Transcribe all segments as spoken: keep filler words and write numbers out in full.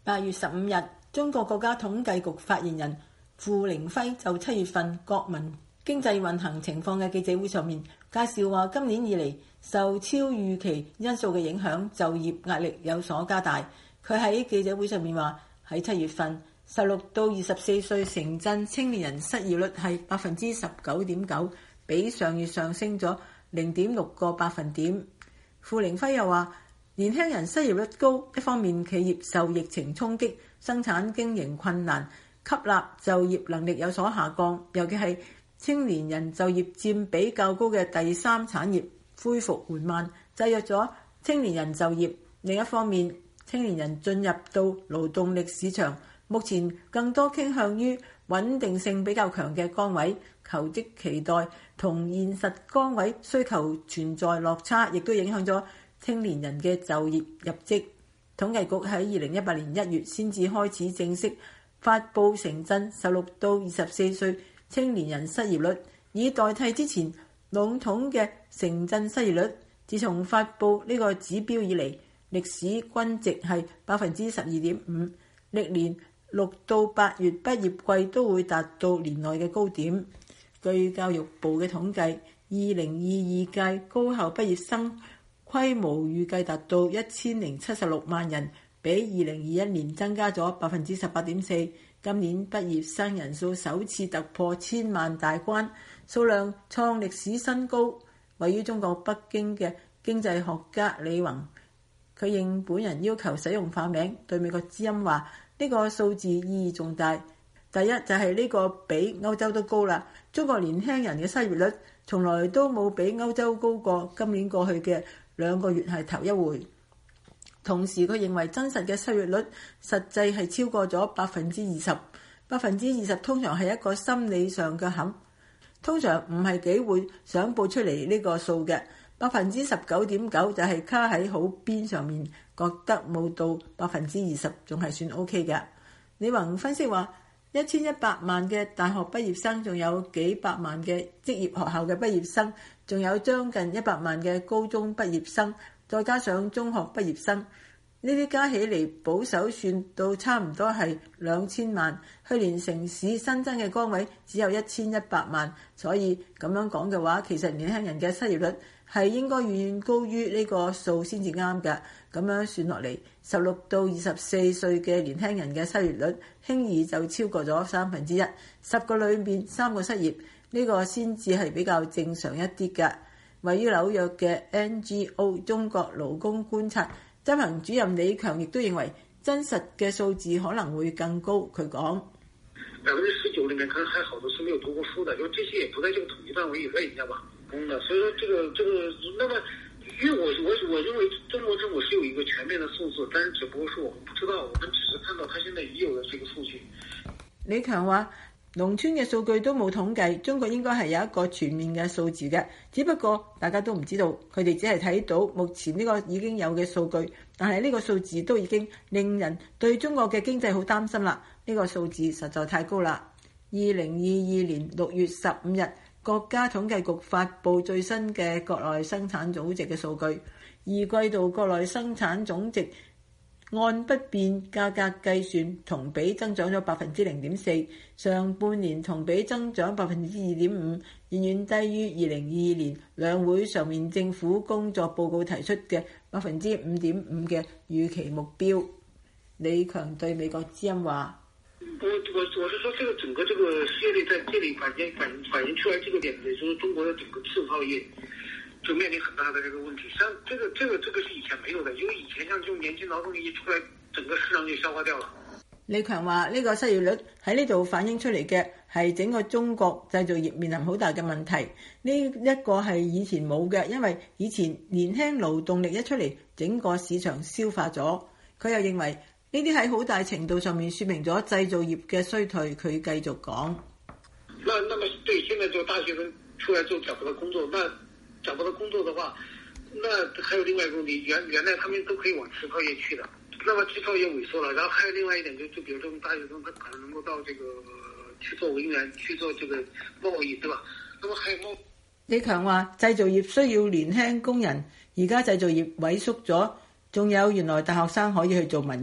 八月十五日，中國國家統計局發言人傅凌輝就七月份國民經濟運行情況嘅記者會上面介紹話，今年以嚟受超預期因素嘅影響，就業壓力有所加大。佢喺記者會上面話，喺七月份十六到二十四歲城鎮青年人失業率係百分之十九點九，比上月上升咗零點六個百分點。傅凌輝又話，年輕人失業率高，一方面企業受疫情衝擊，生產經營困難，吸納就業能力有所下降，尤其係青年人就業佔比較高嘅第三產業恢復緩慢，制約咗青年人就業。另一方面，青年人進入到勞動力市場，目前更多傾向於穩定性比較強嘅崗位，求職期待同現實崗位需求存在落差，亦都影響咗青年人嘅就業入職。統計局喺二零一八年一月先至開始正式發布城鎮十六到二十四歲青年人失業率，以代替之前籠統嘅城鎮失業率。自從發布呢個指標以嚟，歷史均值係百分之十二點五，歷年六到八月畢業季都會達到年內嘅高點。據教育部嘅統計，二零二二屆高校畢業生規模預計達到一千零七十六萬人，比二零二一年增加咗百分之十八點四。今年畢業生人數首次突破千萬大關，數量創歷史新高。位於中國北京嘅經濟學家李宏，佢應本人要求使用化名，對美國之音話：呢個數字意義重大。第一就係呢個比歐洲都高啦。中國年輕人嘅失業率從來都冇比歐洲高過，今年過去嘅兩個月係頭一回。同時佢認為真實嘅失業率實際係超過咗百分之二十，百分之二十通常係一個心理上嘅坎，通常唔係幾會想報出嚟呢個數嘅。百分之十九點九就係卡喺好邊上面，覺得冇到百分之二十仲係算 OK 嘅。李宏分析話，一千一百萬嘅大學畢業生，仲有幾百萬嘅職業學校嘅畢業生，仲有將近一百萬嘅高中畢業生，再加上中學畢業生，呢啲加起嚟保守算到差唔多係兩千萬。去年城市新增嘅崗位只有一千一百萬，所以咁樣講嘅話，其實年輕人嘅失業率係應該遠遠高於呢個數先至啱嘅。咁樣算落嚟，十六到二十四歲嘅年輕人嘅失業率輕易就超過咗三分之一，十個裏面三個失業，呢個先至係比較正常一啲嘅。位於紐約嘅 N G O 中國勞工觀察執行主任李強亦都認為真實嘅數字可能會更高。佢講： 百分之十九裡面可能還好多是沒有讀過書的，就這些也不在這個統計範圍以內，你知道吧？嗯的，所以說這個這個，那麼因為我我我認為中國政府是有一個全面的數字，但是只不過是我們不知道，我們只是看到它現在已有的這個數據。 李強話：農村嘅數據都冇統計，中國應該係有一個全面嘅數字嘅，只不過大家都唔知道，佢哋只係睇到目前呢個已經有嘅數據，但係呢個數字都已經令人對中國嘅經濟好擔心啦。呢個數字實在太高啦。二零二二年六月十五日，國家統計局發布最新嘅國內生產總值嘅數據，二季度國內生產總值按不變價格計算，同比增長咗百分之零點四，上半年同比增長百分之二點五，遠遠低於二零二二年兩會上面政府工作報告提出嘅百分之五點五嘅預期目標。李強對美國之音話： 我我我是說，這個整個這個失業率在這裏反映反映反映出來，這個點也就是中國的整個製造業就面臨很大的這個問題。像這個這個這個是以前沒有的，因為以前像這種年輕勞動力一出來，整個市場就消化掉了。 李強話：呢個失業率喺呢度反映出嚟嘅係整個中國製造業面臨好大嘅問題。呢一個係以前冇嘅，因為以前年輕勞動力一出嚟，整個市場消化咗。佢又認為呢啲喺好大程度上面說明咗製造業嘅衰退。佢繼續講： 那那麼對，現在就大學生出來之後找不到工作，那找不到工作的話，那還有另外一個問題，原原來他們都可以往製造業去的，那麼製造業萎縮了，然後還有另外一點就就比如說大學生他可能能夠到這個去做文員，去做這個貿易，對吧？那麼還有貿。 李強話：製造業需要年輕工人，而家製造業萎縮咗，仲有原來大學生可以去做文員，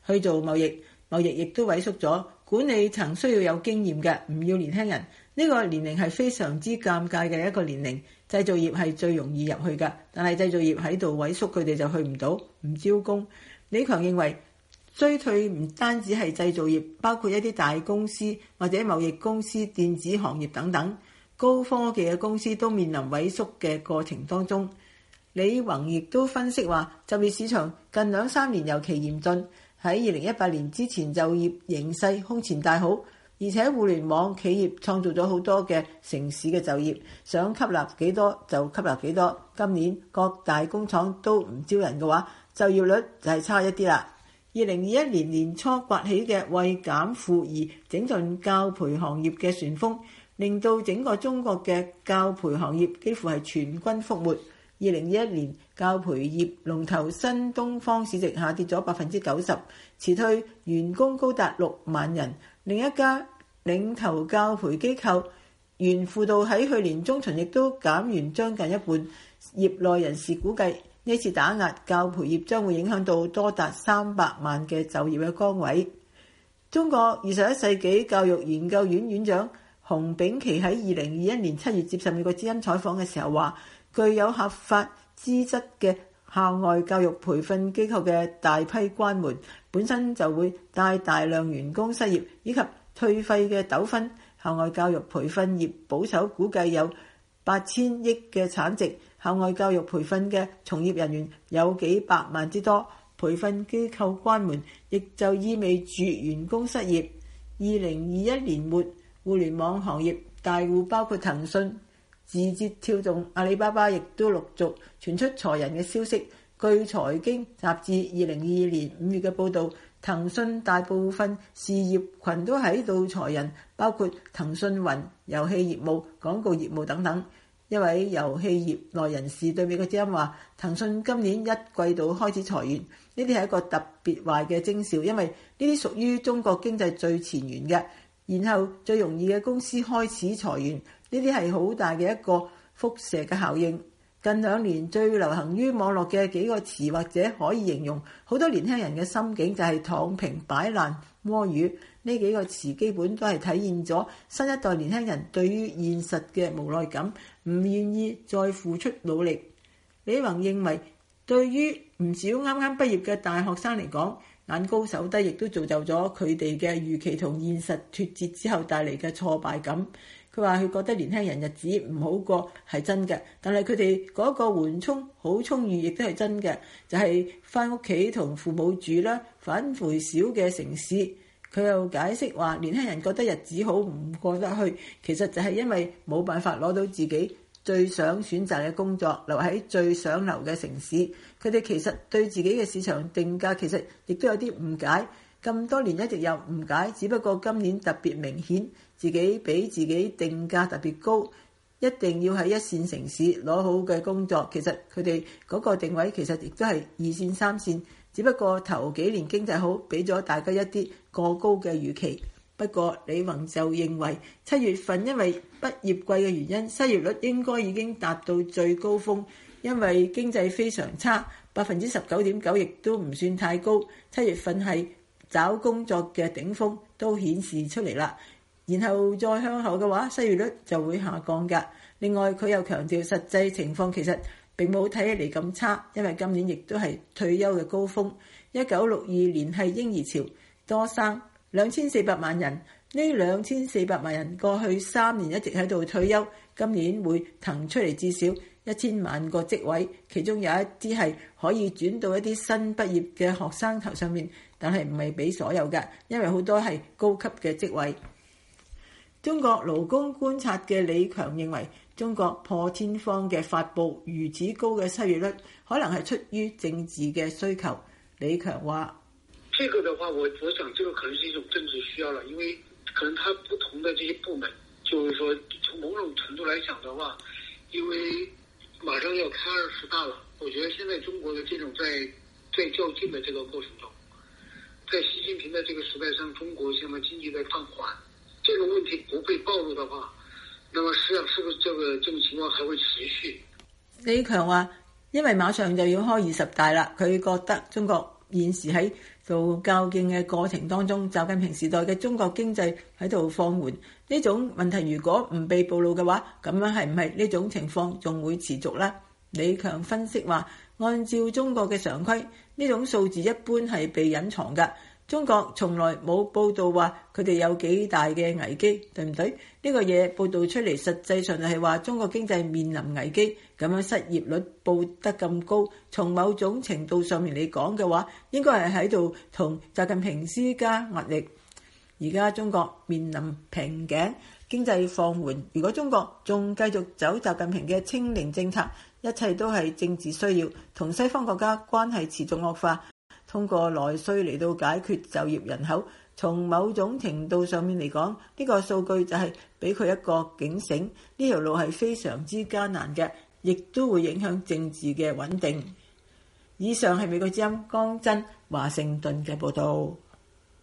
去做貿易，貿易亦都萎縮咗。管理層需要有經驗嘅，唔要年輕人。呢個年齡係非常之尷尬嘅一個年齡。製造業係最容易入去㗎，但係製造業喺度萎縮，佢哋就去唔到，唔招工。李強認為衰退唔單止係製造業，包括一啲大公司或者貿易公司、電子行業等等高科技嘅公司都面臨萎縮嘅過程當中。李宏亦都分析話，就業市場近兩三年尤其嚴峻，喺二零一八年之前就業形勢空前大好。而且互聯網企業創造咗好多嘅城市嘅就業，想吸納幾多就吸納幾多。今年各大工廠都唔招人嘅話，就業率就係差一啲啦。二零二一年年初刮起嘅為減負而整頓教培行業嘅旋風，令到整個中國嘅教培行業幾乎係全軍覆沒。二零二一年教培業龍頭新東方市值下跌咗百分之九十，辭退員工高達六萬人。另一家領頭教培機構原輔導喺去年中旬亦都減員將近一半。業內人士估計呢次打壓教培業將會影響到多達三百萬嘅就業嘅崗位。中國二十一世紀教育研究院院長洪炳琦喺二零二一年七月接受美國之音採訪嘅時候話，具有合法資質嘅校外教育培訓機構嘅大批關門，本身就會帶大量員工失業以及退費嘅糾紛。校外教育培訓業保守估計有八千億嘅產值，校外教育培訓嘅從業人員有幾百萬之多，培訓機構關門，亦就意味住員工失業。二零二一年末，互聯網行業大戶包括騰訊、字節跳動、阿里巴巴亦都陸續傳出裁人嘅消息。據財經雜誌二零二二年五月嘅報導，騰訊大部分事業群都喺度裁人，包括騰訊雲、遊戲業務、廣告業務等等。一位遊戲業內人士對美國之音話，騰訊今年一季度開始裁員，呢啲係一個特別壞嘅徵兆，因為呢啲屬於中國經濟最前沿嘅，然後最容易嘅公司開始裁員，呢啲係好大嘅一個輻射嘅效應。近兩年最流行於網絡嘅幾個詞，或者可以形容好多年輕人嘅心境，就係躺平、擺爛、摸魚。呢幾個詞基本都係體現咗新一代年輕人對於現實嘅無奈感，唔願意再付出努力。李宏認為，對於唔少啱啱畢業嘅大學生嚟講，眼高手低，亦都造就咗佢哋嘅預期同現實脫節之後帶嚟嘅挫敗感。佢話佢覺得年輕人日子唔好過係真嘅，但係佢哋嗰個緩衝好充裕亦都係真嘅，就係返屋企同父母住啦，返回小嘅城市。佢又解釋話，年輕人覺得日子好唔過得去，其實就係因為冇辦法攞到自己最想選擇嘅工作，留喺最想留嘅城市。佢哋其實對自己嘅市場定價其實亦都有啲誤解，咁多年一直有誤解，只不過今年特別明顯，自己俾自己定價特別高，一定要喺一線城市攞好嘅工作。其實佢哋嗰個定位其實亦都係二線三線，只不過頭幾年經濟好，俾咗大家一啲過高嘅預期。不過李宏就認為七月份因為畢業季嘅原因，失業率應該已經達到最高峰，因為經濟非常差，百分之十九點九亦都唔算太高。七月份係找工作嘅頂峰，都顯示出嚟啦。然後再向後嘅話，失業率就會下降㗎。另外佢又強調實際情況其實並冇睇起嚟咁差，因為今年亦都係退休嘅高峰。一九六二年係嬰兒潮，多生兩千四百萬人。呢兩千四百萬人過去三年一直喺度退休，今年會騰出嚟至少一千萬個職位，其中有一啲係可以轉到一啲新畢業嘅學生頭上面，但係唔係俾所有嘅，因為好多係高級嘅職位。中國勞工觀察嘅李強認為，中國破天荒嘅發布如此高嘅失業率，可能係出於政治嘅需求。李強話： 這個的話，我我想這個可能是一種政治需要了，因為可能它不同的這些部門，就是說從某種程度來講的話，因為馬上要開二十大了，我覺得現在中國的這種在在較勁的這個過程中，在習近平的這個時代上，中國現在經濟在放緩。這個問題不被暴露的話，那麼實際上是不是這個這種情況還會持續？ 李強話，因為馬上就要開二十大啦，佢覺得中國現時喺度較勁嘅過程當中，習近平時代嘅中國經濟喺度放緩，呢種問題如果唔被暴露嘅話，咁樣係唔係呢種情況仲會持續呢？李強分析話，按照中國嘅常規，呢種數字一般係被隱藏㗎。中國從來冇報道話佢哋有幾大嘅危機，對唔對？呢個嘢報道出嚟，實際上就係話中國經濟面臨危機，咁樣失業率報得咁高，從某種程度上面嚟講嘅話，應該係喺度同習近平施加壓力。而家中國面臨瓶頸，經濟放緩，如果中國仲繼續走習近平嘅清零政策，一切都係政治需要，同西方國家關係持續惡化。通過內需嚟到解決就業人口，從某種程度上面嚟講，呢個數據就係俾佢一個警醒，呢條路係非常之艱難嘅，亦都會影響政治嘅穩定。以上係美國之音江真華盛頓嘅報導。